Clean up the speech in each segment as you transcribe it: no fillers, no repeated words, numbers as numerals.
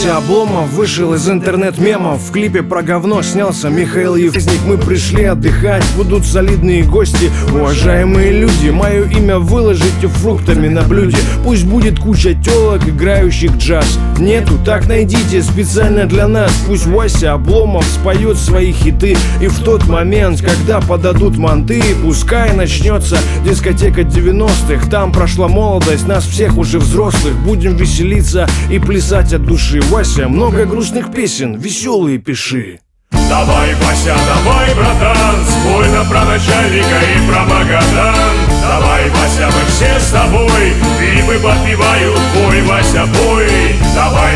Вася Обломов вышел из интернет-мемов. В клипе про говно снялся Михаил Евгений. Мы пришли отдыхать, будут солидные гости. Уважаемые люди, мое имя выложите фруктами на блюде. Пусть будет куча телок, играющих джаз. Нету, так найдите специально для нас. Пусть Вася Обломов споет свои хиты. И в тот момент, когда подадут манты, пускай начнется дискотека 90-х. Там прошла молодость, нас всех уже взрослых. Будем веселиться и плясать от души. Вася, много грустных песен, веселые пиши. Давай, Вася, давай, братан, спой нам про начальника и про Магадан. Давай, Вася, мы все с тобой, грибы подпевают, бой, Вася, бой. Давай.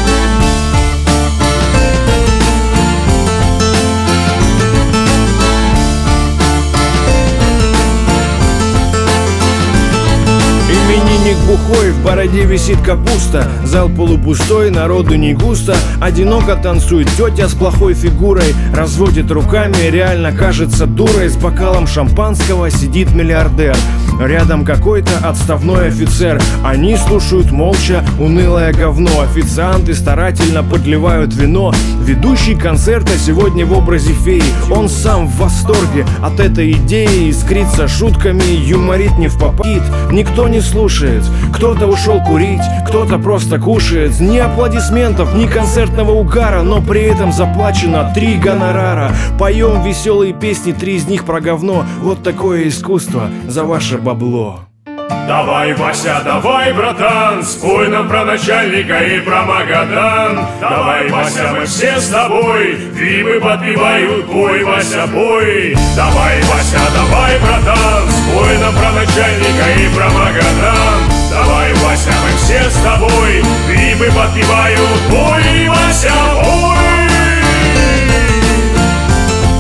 Именинник бухой, в бороде висит капуста. Зал полупустой, народу не густо. Одиноко танцует тетя с плохой фигурой. Разводит руками, реально кажется дурой. С бокалом шампанского сидит миллиардер. Рядом какой-то отставной офицер. Они слушают молча унылое говно. Официанты старательно подливают вино. Ведущий концерта сегодня в образе феи. Он сам в восторге от этой идеи. Искрится шутками, юморит не впопад. Никто не слушает, кто-то ушел курить, кто-то просто кушает. Ни аплодисментов, ни концертного угара, но при этом заплачено 3 гонорара. Поем веселые песни, 3 из них про говно. Вот такое искусство за ваше бабло. Давай, Вася, давай, братан, спой нам про начальника и про Магадан. Давай, Вася, мы все с тобой, грибы подпевают, бой, Вася, бой. Давай, Вася, давай, братан, спой нам про начальника и про Магадан. Давай, Вася, мы все с тобой.